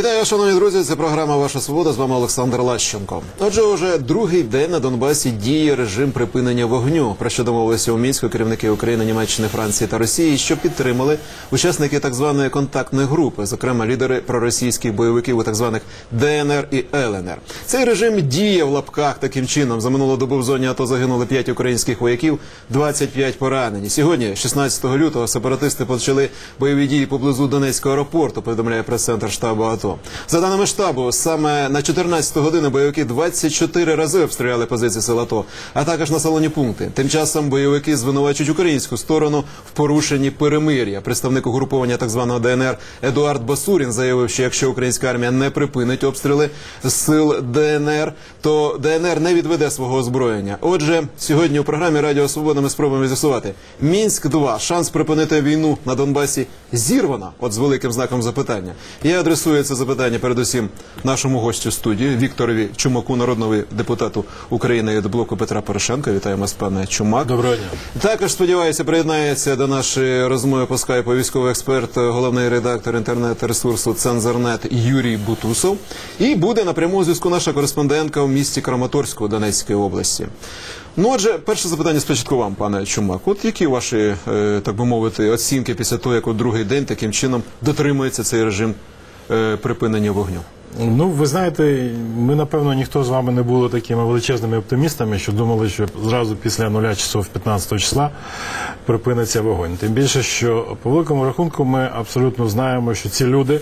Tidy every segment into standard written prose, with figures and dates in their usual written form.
Вітаю, шановні друзі, це програма «Ваша свобода», з вами Олександр Лащенко. Отже, уже другий день на Донбасі діє режим припинення вогню, про що домовилися у Мінську керівники України, Німеччини, Франції та Росії, що підтримали учасники так званої контактної групи, зокрема лідери проросійських бойовиків у так званих ДНР і ЛНР. Цей режим діє в лапках таким чином. За минулу добу в зоні АТО загинули 5 українських вояків, 25 поранені. Сьогодні, 16 лютого, сепаратисти почали бойові дії поблизу Донецького аеропорту, повідомляє прес-центр штабу АТО. За даними штабу, саме на 14 годину бойовики 24 рази обстріляли позиції сил АТО, а також населені пункти. Тим часом бойовики звинувачують українську сторону в порушенні перемир'я. Представник угруповання так званого ДНР Едуард Басурін заявив, що якщо українська армія не припинить обстріли сил ДНР, то ДНР не відведе свого озброєння. Отже, сьогодні у програмі «Радіо Свобода» ми спробуємо з'ясувати. Мінськ-2. Шанс припинити війну на Донбасі зірвана? От з великим знаком запитання. Я адресую це запитання передусім нашому гостю студії Вікторові Чумаку, народному депутату України від блоку Петра Порошенка. Вітаємо вас, пане Чумак. Доброго дня. Також, сподіваюся, приєднається до нашої розмови по скайпу військовий експерт, головний редактор інтернет-ресурсу «Цензорнет» Юрій Бутусов. І буде напряму у зв'язку наша кореспондентка в місті Краматорську Донецької області. Ну, отже, перше запитання спочатку вам, пане Чумак. От які ваші, так би мовити, оцінки після того, як у другий день таким чином дотримується цей режим припинення вогню? Ну, ви знаєте, ми, напевно, ніхто з вами не були такими величезними оптимістами, що думали, що зразу після 0 часов 15 числа припиниться вогонь. Тим більше, що по великому рахунку ми абсолютно знаємо, що ці люди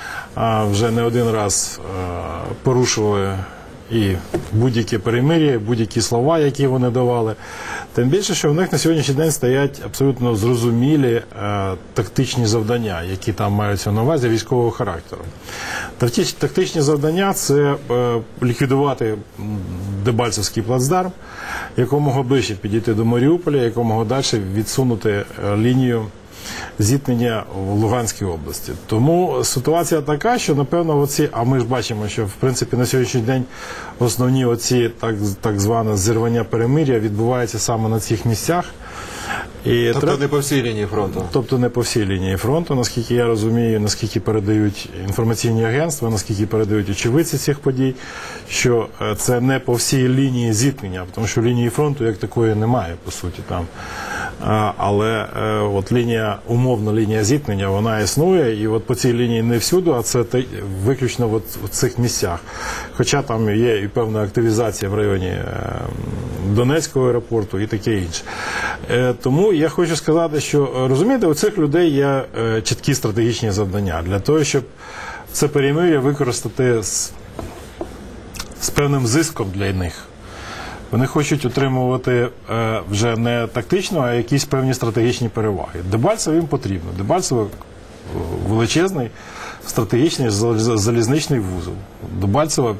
вже не один раз порушували і будь-які перемир'я, будь-які слова, які вони давали. Тим більше, що в них на сьогоднішній день стоять абсолютно зрозумілі тактичні завдання, які там маються на увазі військового характеру. Тактичні завдання – це ліквідувати Дебальцевський плацдарм, якомога ближче підійти до Маріуполя, якомога далі відсунути лінію зіткнення в Луганській області. Тому ситуація така, що, напевно, а ми ж бачимо, що, в принципі, на сьогоднішній день основні так зване зірвання перемир'я відбуваються саме на цих місцях. Тобто не по всій лінії фронту? Тобто не по всій лінії фронту, наскільки я розумію, наскільки передають інформаційні агентства, наскільки передають очевидці цих подій, що це не по всій лінії зіткнення, тому що лінії фронту як такої немає, по суті, там. Але от умовна лінія зіткнення, вона існує, і от по цій лінії не всюди, а це виключно от в цих місцях. Хоча там є і певна активізація в районі Донецького аеропорту і таке інше. Тому я хочу сказати, що, розумієте, у цих людей є чіткі стратегічні завдання для того, щоб це перемир'я використати з певним зиском для них. Вони хочуть отримувати вже не тактично, а якісь певні стратегічні переваги. Дебальцево їм потрібно. Дебальцево величезний стратегічний залізничний вузол. Дебальцево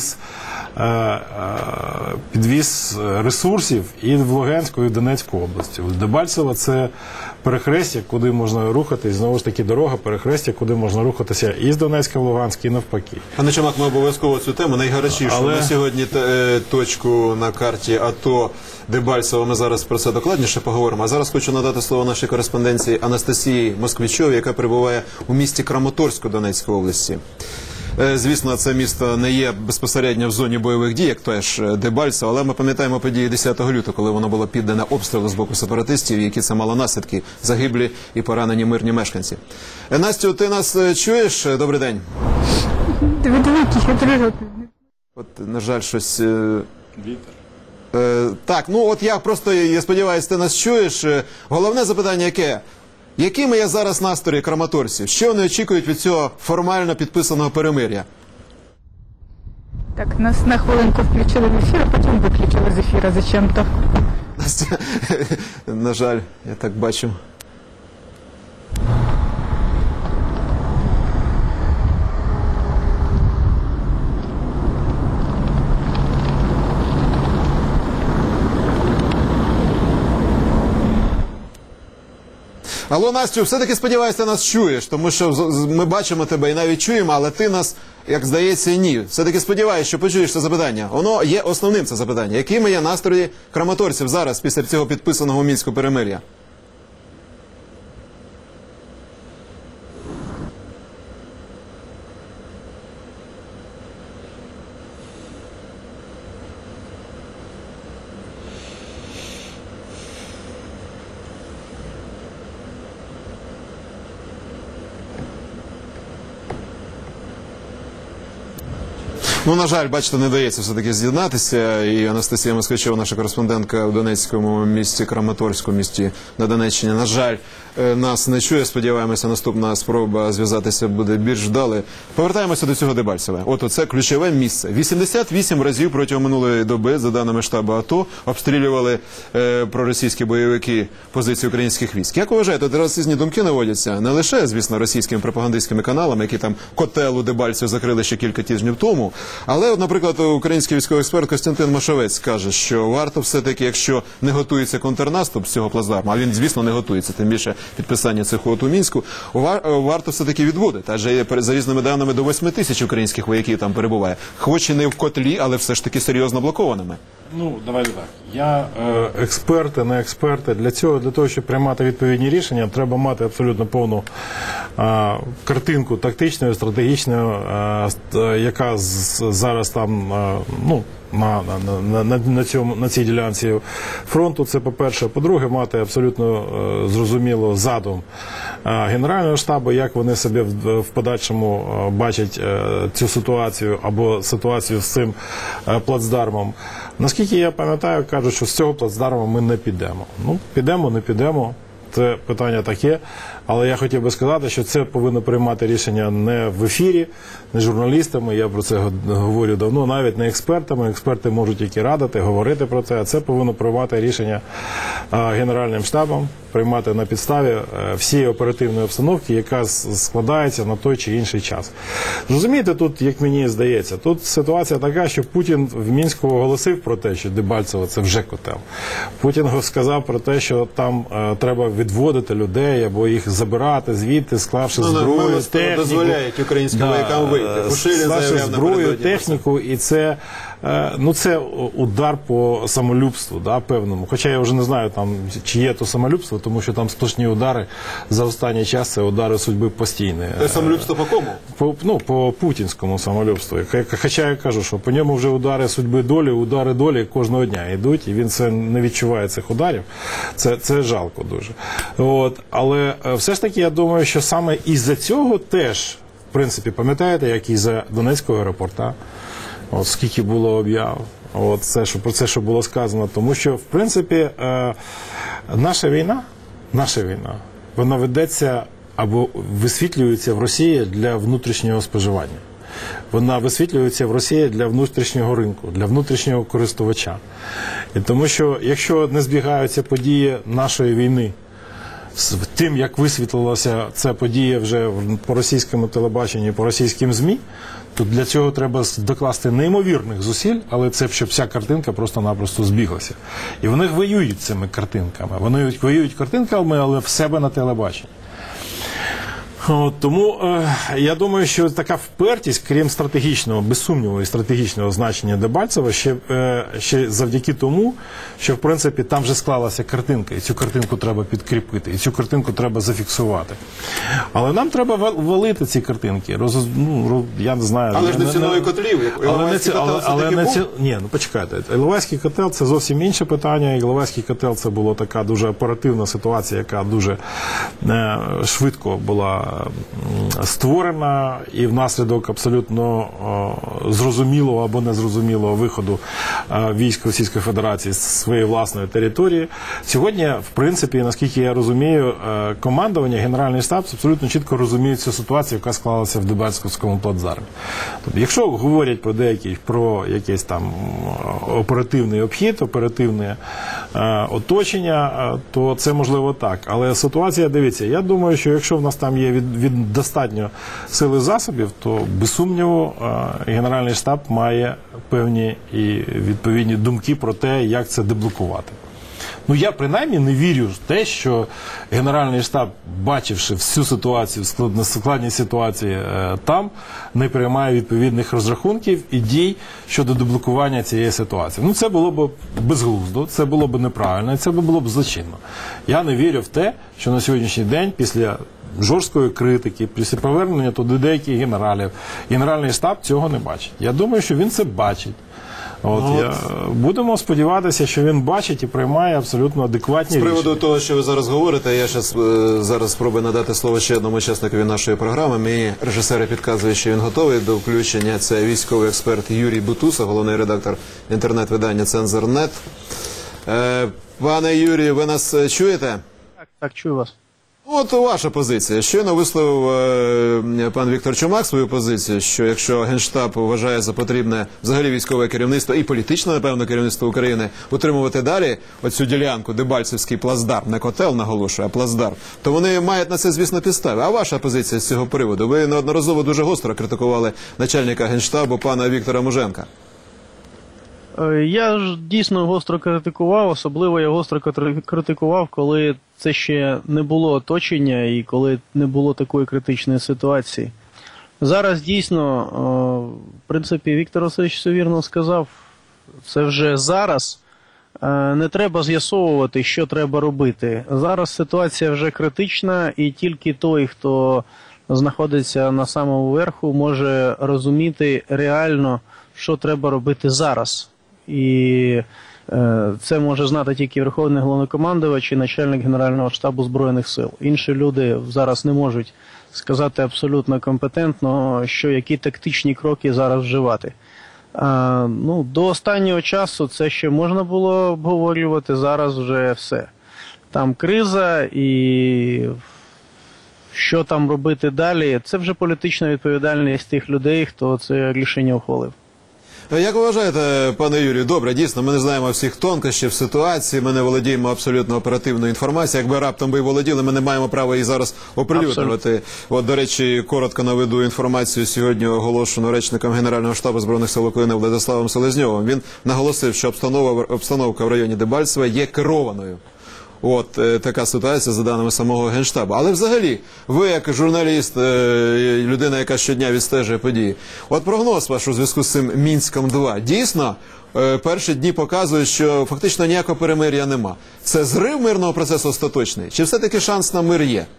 підвіз ресурсів і в Луганську, і в Донецьку області. Дебальцево – це перехрестя, куди можна рухатись, знову ж таки дорога, перехрестя, куди можна рухатися і з Донецька в Луганськ, і навпаки. Пане Чумак, ми обов'язково цю тему, найгарячішу на сьогодні точку на карті АТО Дебальцево, ми зараз про це докладніше поговоримо. А зараз хочу надати слово нашій кореспонденції Анастасії Москвичовій, яка перебуває у місті Краматорську Донецької області. Звісно, це місто не є безпосередньо в зоні бойових дій, як теж Дебальцево, але ми пам'ятаємо події 10 лютого, коли воно було піддане обстрілу з боку сепаратистів, які це мало наслідки, загиблі і поранені мирні мешканці. Настю, ти нас чуєш? Добрий день. От, на жаль, щось... Вітер. Так, ну от я сподіваюся, ти нас чуєш. Головне запитання яке? Якими є зараз настрої краматорців? Що вони очікують від цього формально підписаного перемир'я? Так, нас на хвилинку включили в ефір, а потім виключили з ефіру зачем-то. Настя, на жаль, я так бачу. Алло, Настю, все-таки сподіваюся, ти нас чуєш, тому що ми бачимо тебе і навіть чуємо, але ти нас, як здається, ні. Все-таки сподіваюся, що почуєш це запитання. Воно є основним, це запитання. Якими є настрої краматорців зараз, після цього підписаного у Мінську перемир'я? Ну, на жаль, бачите, не дається все-таки з'єднатися. І Анастасія Москвичова, наша кореспондентка в Донецькому місті, Краматорську місті на Донеччині, на жаль, нас не чує. Сподіваємося, наступна спроба зв'язатися буде більш вдалою. Повертаємося до цього Дебальцеве. От оце ключове місце. 88 разів протягом минулої доби, за даними штабу АТО, обстрілювали проросійські бойовики позиції українських військ. Як ви вважаєте, от російські думки наводяться не лише, звісно, російськими пропагандистськими каналами, які там котел у Дебальцеве закрили ще кілька тижнів тому, але, от, наприклад, український військовий експерт Костянтин Машовець каже, що варто все-таки, якщо не готується контрнаступ з цього плацдарму, а він, звісно, не готується, тим більше підписання цих угод у Мінську, варто все-таки відводити. Адже за різними даними до 8 тисяч українських вояків там перебуває. Хоч і не в котлі, але все ж таки серйозно блокованими. Ну, давайте так. Я експерти, не експерти. Для того, щоб приймати відповідні рішення, треба мати абсолютно повну картинку тактичною, стратегічною, яка зараз там, ну, на цій ділянці фронту. Це по-перше. По-друге, мати абсолютно зрозуміло задум Генерального штабу, як вони собі в подальшому бачать цю ситуацію або ситуацію з цим плацдармом. Наскільки я пам'ятаю, кажуть, що з цього плацдарму ми не підемо. Ну, підемо, не підемо. Це питання таке, але я хотів би сказати, що це повинно приймати рішення не в ефірі, не журналістами, я про це говорю давно, навіть не експертами. Експерти можуть тільки радити, говорити про це, а це повинно приймати рішення Генеральним штабом, приймати на підставі всієї оперативної обстановки, яка складається на той чи інший час. Розумієте, тут, як мені здається, тут ситуація така, що Путін в Мінську оголосив про те, що Дебальцево – це вже котел. Путін сказав про те, що там треба відводити людей або їх забирати звідти, склавши зброю, техніку. Дозволяють українським воякам вийти. Пушилін заявляв зброю, техніку, і це, ну, це удар по самолюбству, да, певному. Хоча я вже не знаю, там, чи є то самолюбство, тому що там сплошні удари за останній час, це удари судьби постійні. Це самолюбство по кому? По путінському самолюбству. Хоча я кажу, що по ньому вже удари судьби долі, удари долі кожного дня йдуть, і він це не відчуває цих ударів. Це жалко дуже. От. Але все ж таки я думаю, що саме із-за цього теж, в принципі, пам'ятаєте, як із-за Донецького аеропорта, от скільки було об'яв, от це, що, про це, що було сказано. Тому що, в принципі, наша війна, вона ведеться або висвітлюється в Росії для внутрішнього споживання. Вона висвітлюється в Росії для внутрішнього ринку, для внутрішнього користувача. І тому що, якщо не збігаються події нашої війни з тим, як висвітлилася ця подія вже по російському телебаченню, по російським ЗМІ, то для цього треба докласти неймовірних зусиль, але це, щоб вся картинка просто-напросто збіглася. І вони воюють цими картинками. Вони воюють картинками, але в себе на телебаченні. Тому я думаю, що така впертість, крім стратегічного, без сумніву, і стратегічного значення Дебальцева, ще завдяки тому, що, в принципі, там вже склалася картинка, і цю картинку треба підкріпити, і цю картинку треба зафіксувати. Але нам треба валити ці картинки. Я не знаю. Але ж не ціною котлів. Ні, ну почекайте. Іловайський котел – це зовсім інше питання. Іловайський котел – це була така дуже оперативна ситуація, яка дуже швидко була створена, і внаслідок абсолютно зрозумілого або незрозумілого виходу військ Російської Федерації з своєї власної території. Сьогодні, в принципі, наскільки я розумію, командування, Генеральний штаб абсолютно чітко розуміє цю ситуацію, яка склалася в Дебальцевському плацдармі. Тобто, якщо говорять про якийсь там оперативний обхід, оперативне оточення, то це можливо так. Але ситуація, дивіться, я думаю, що якщо в нас там є від достатньо сили засобів, то без сумніву Генеральний штаб має певні і відповідні думки про те, як це деблокувати. Ну, я принаймні не вірю в те, що Генеральний штаб, бачивши всю ситуацію, складні ситуації там, не приймає відповідних розрахунків і дій щодо деблокування цієї ситуації. Ну, це було б безглуздо, це було б неправильно, і це було б злочинно. Я не вірю в те, що на сьогоднішній день, після жорсткої критики, після повернення туди деяких генералів, Генеральний штаб цього не бачить. Я думаю, що він це бачить. Будемо сподіватися, що він бачить і приймає абсолютно адекватні З приводу рішення. того, що ви зараз говорите, я зараз спробую надати слово ще одному учасникові нашої програми. Мені режисери підказують, що він готовий до включення. Це військовий експерт Юрій Бутуса, головний редактор інтернет-видання «Цензор.нет». Пане Юрію, ви нас чуєте? Так, чую вас. От ваша позиція. Щойно висловив пан Віктор Чумак свою позицію, що якщо Генштаб вважає за потрібне взагалі військове керівництво і політичне, напевно, керівництво України утримувати далі оцю ділянку, Дебальцевський плацдарм, не котел, наголошую, а плацдарм, то вони мають на це, звісно, підстави. А ваша позиція з цього приводу? Ви неодноразово дуже гостро критикували начальника Генштабу пана Віктора Муженка. Я ж дійсно гостро критикував, особливо я гостро критикував, коли це ще не було оточення і коли не було такої критичної ситуації. Зараз дійсно, в принципі, Віктор Васильович все вірно сказав, це вже зараз. Не треба з'ясовувати, що треба робити. Зараз ситуація вже критична, і тільки той, хто знаходиться на самому верху, може розуміти реально, що треба робити зараз. І це може знати тільки Верховний Головнокомандувач і начальник Генерального штабу Збройних сил. Інші люди зараз не можуть сказати абсолютно компетентно, які тактичні кроки зараз вживати. До останнього часу це ще можна було обговорювати, зараз вже все. Там криза і що там робити далі, це вже політична відповідальність тих людей, хто це рішення ухвалив. Як ви вважаєте, пане Юрію, добре, дійсно, ми не знаємо всіх тонкощів ситуації, ми не володіємо абсолютно оперативною інформацією. Якби раптом ви володіли, ми не маємо права її зараз оприлюднювати. От, до речі, коротко наведу інформацію сьогодні оголошену речником Генерального штабу Збройних сил України Владиславом Селезньовим. Він наголосив, що обстановка в районі Дебальцева є керованою. От така ситуація за даними самого Генштабу. Але взагалі, ви як журналіст, людина, яка щодня відстежує події, от прогноз ваш у зв'язку з цим Мінськом-2, дійсно, перші дні показують, що фактично ніякого перемир'я нема. Це зрив мирного процесу остаточний? Чи все-таки шанс на мир є?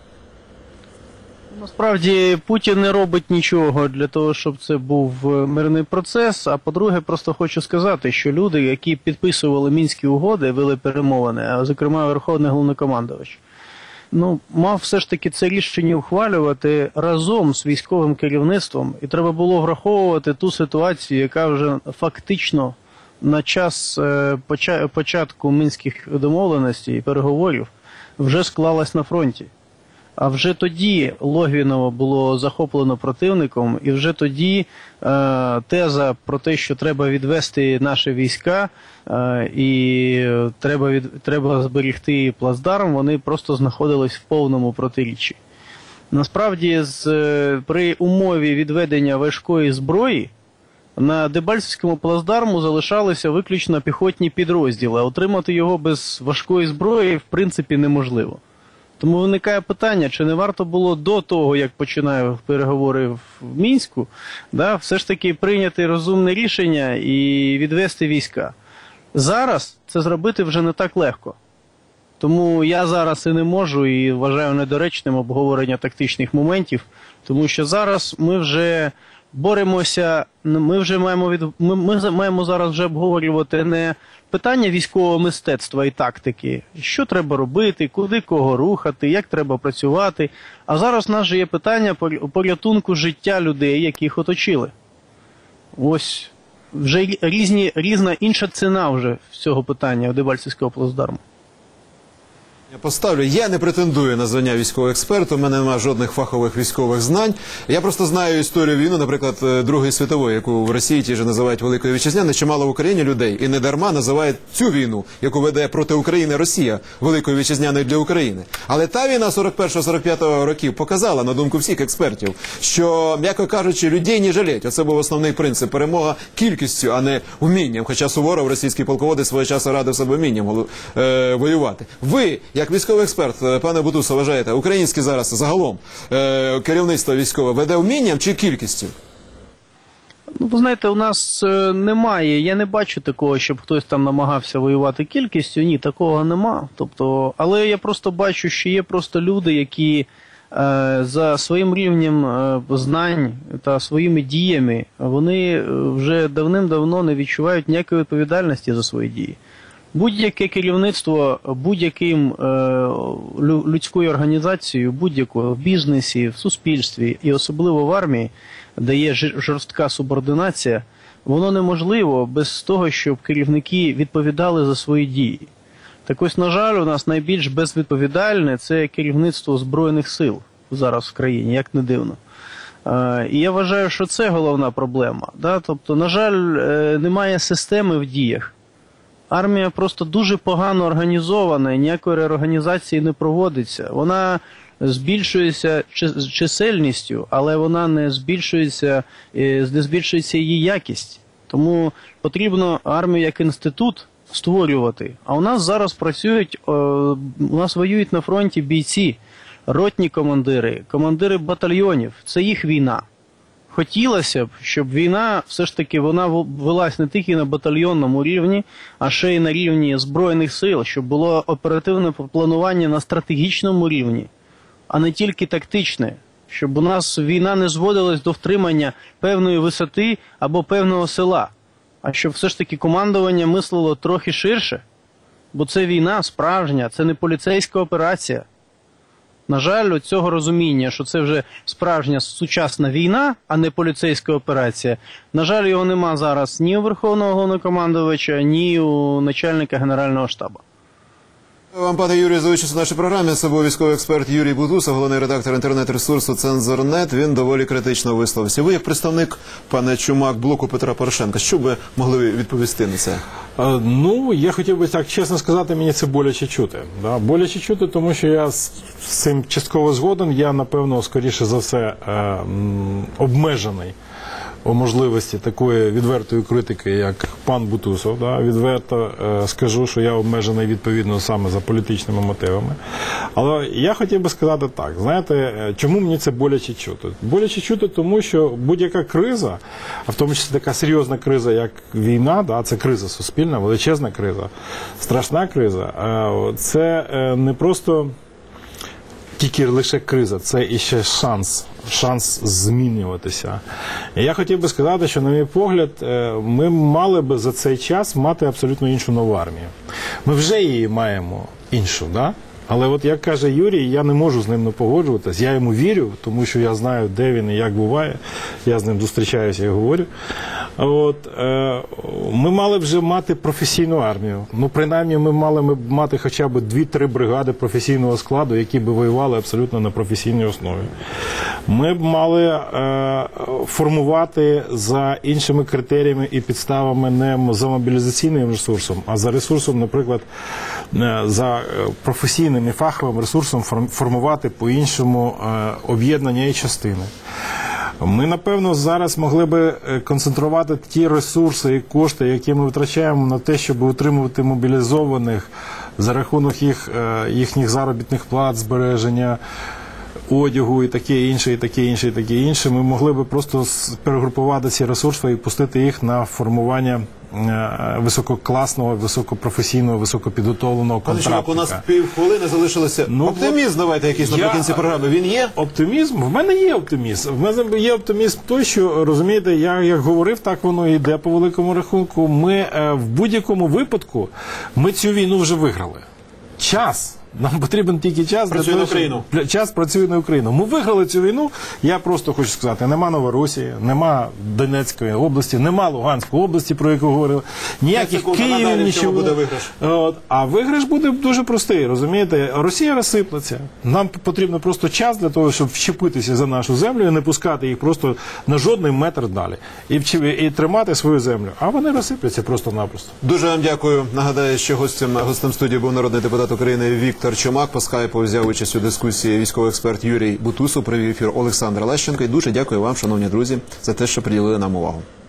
Насправді Путін не робить нічого для того, щоб це був мирний процес. А по-друге, просто хочу сказати, що люди, які підписували Мінські угоди, вели перемовини, а зокрема Верховний Головнокомандувач, мав все ж таки це рішення ухвалювати разом з військовим керівництвом. І треба було враховувати ту ситуацію, яка вже фактично на час початку Мінських домовленостей і переговорів вже склалась на фронті. А вже тоді Логвіново було захоплено противником, і вже тоді теза про те, що треба відвести наші війська і треба зберегти плацдарм, вони просто знаходились в повному протиріччі. Насправді, при умові відведення важкої зброї на Дебальцевському плацдарму залишалися виключно піхотні підрозділи, а отримати його без важкої зброї в принципі неможливо. Тому виникає питання, чи не варто було до того, як починаю переговори в Мінську, все ж таки прийняти розумне рішення і відвести війська. Зараз це зробити вже не так легко. Тому я зараз і не можу, і вважаю недоречним обговорення тактичних моментів, тому що зараз ми вже боремося, ми маємо зараз вже обговорювати не питання військового мистецтва і тактики, що треба робити, куди кого рухати, як треба працювати. А зараз в нас же є питання порятунку життя людей, яких оточили. Ось вже різна інша ціна вже цього питання Дебальцевського плацдарму. Я поставлю. Я не претендую на звання військового експерта, у мене немає жодних фахових військових знань. Я просто знаю історію війни, наприклад, Другої світової, яку в Росії ті ж називають Великою Вітчизняною. Чимало в Україні людей і не дарма називають цю війну, яку веде проти України Росія, Великою Вітчизняною для України. Але та війна 41-45 років показала, на думку всіх експертів, що, м'яко кажучи, людей не жалеть. Оце був основний принцип. Перемога кількістю, а не вмінням. Хоча Суворов, російський полководець, свого часу радив себе вмінням воювати. Ви, як військовий експерт, пане Бутусо, вважаєте, українське зараз загалом керівництво військове веде вмінням чи кількістю? Ви знаєте, у нас немає, я не бачу такого, щоб хтось там намагався воювати кількістю, ні, такого нема. Але я просто бачу, що є просто люди, які за своїм рівнем знань та своїми діями, вони вже давним-давно не відчувають ніякої відповідальності за свої дії. Будь-яке керівництво будь-яким людською організацією, будь-якою в бізнесі, в суспільстві і особливо в армії, де є жорстка субординація, воно неможливо без того, щоб керівники відповідали за свої дії. Так ось, на жаль, у нас найбільш безвідповідальне – це керівництво Збройних сил зараз в країні, як не дивно. І я вважаю, що це головна проблема. Да? Тобто, на жаль, немає системи в діях. Армія просто дуже погано організована, і ніякої реорганізації не проводиться. Вона збільшується чисельністю, але вона не збільшується її якість. Тому потрібно армію як інститут створювати. А у нас зараз у нас воюють на фронті бійці, ротні командири, командири батальйонів. Це їх війна. Хотілося б, щоб війна все ж таки вона велась не тільки на батальйонному рівні, а ще й на рівні Збройних сил, щоб було оперативне планування на стратегічному рівні, а не тільки тактичне. Щоб у нас війна не зводилась до втримання певної висоти або певного села, а щоб все ж таки командування мислило трохи ширше, бо це війна справжня, це не поліцейська операція. На жаль, цього розуміння, що це вже справжня сучасна війна, а не поліцейська операція, на жаль, його нема зараз ні у Верховного Головнокомандувача, ні у начальника Генерального штабу. Вам, пане Юрію, за участь у нашій програмі. Це був військовий експерт Юрій Бутусов, головний редактор інтернет-ресурсу «Цензор.нет». Він доволі критично висловився. Ви, як представник, пане Чумак, блоку Петра Порошенка, що б ви могли відповісти на це? Ну, я хотів би так чесно сказати, мені це боляче чути. Да? Боляче чути, тому що я з цим частково згоден. Я, напевно, скоріше за все, обмежений у можливості такої відвертої критики, як пан Бутусов. Да? Відверто скажу, що я обмежений відповідно саме за політичними мотивами. Але я хотів би сказати так, знаєте, чому мені це боляче чути? Боляче чути, тому що будь-яка криза, а в тому числі така серйозна криза, як війна, да? Це криза суспільна, величезна криза, страшна криза, це не просто тільки лише криза, це іще шанс змінюватися. І я хотів би сказати, що, на мій погляд, ми мали би за цей час мати абсолютно іншу нову армію. Ми вже її маємо іншу, да? Але от як каже Юрій, я не можу з ним не погоджуватись. Я йому вірю, тому що я знаю, де він і як буває. Я з ним зустрічаюся і говорю. От, ми мали б вже мати професійну армію. Ну, принаймні, ми мали б мати хоча б 2-3 бригади професійного складу, які б воювали абсолютно на професійній основі. Ми б мали формувати за іншими критеріями і підставами не за мобілізаційним ресурсом, а за ресурсом, наприклад, за професійним і фаховим ресурсом формувати по-іншому об'єднання і частини. Ми, напевно, зараз могли би концентрувати ті ресурси і кошти, які ми витрачаємо на те, щоб утримувати мобілізованих за рахунок їхніх заробітних плат, збереження одягу і таке інше, і таке інше, і таке інше. Ми могли би просто перегрупувати ці ресурси і пустити їх на формування висококласного, високопрофесійного, високопідготовленого контрактника. У нас півхвилини залишилося. Оптимізм давайте якийсь наприкінці програми. Він є? Оптимізм? В мене є оптимізм. В мене є оптимізм той, що, розумієте, я як говорив, так воно і йде по великому рахунку. Ми в будь-якому випадку, ми цю війну вже виграли. Час. Нам потрібен тільки час. Працює на Україну. Час працює на Україну. Ми виграли цю війну, я просто хочу сказати, нема Новоросії, нема Донецької області, нема Луганської області, про яку говорили, ніяких Київ, нічого. Буде виграш. А виграш буде дуже простий, розумієте? Росія розсиплеться. Нам потрібно просто час для того, щоб вчепитися за нашу землю і не пускати їх просто на жодний метр далі. І тримати свою землю. А вони розсипляться просто-напросто. Дуже вам дякую. Нагадаю, що гостем студії був народний депутат України Віктор Чумак. По скайпу взяв участь у дискусії військовий експерт Юрій Бутусов, провів ефір Олександр Лещенко. І дуже дякую вам, шановні друзі, за те, що приділили нам увагу.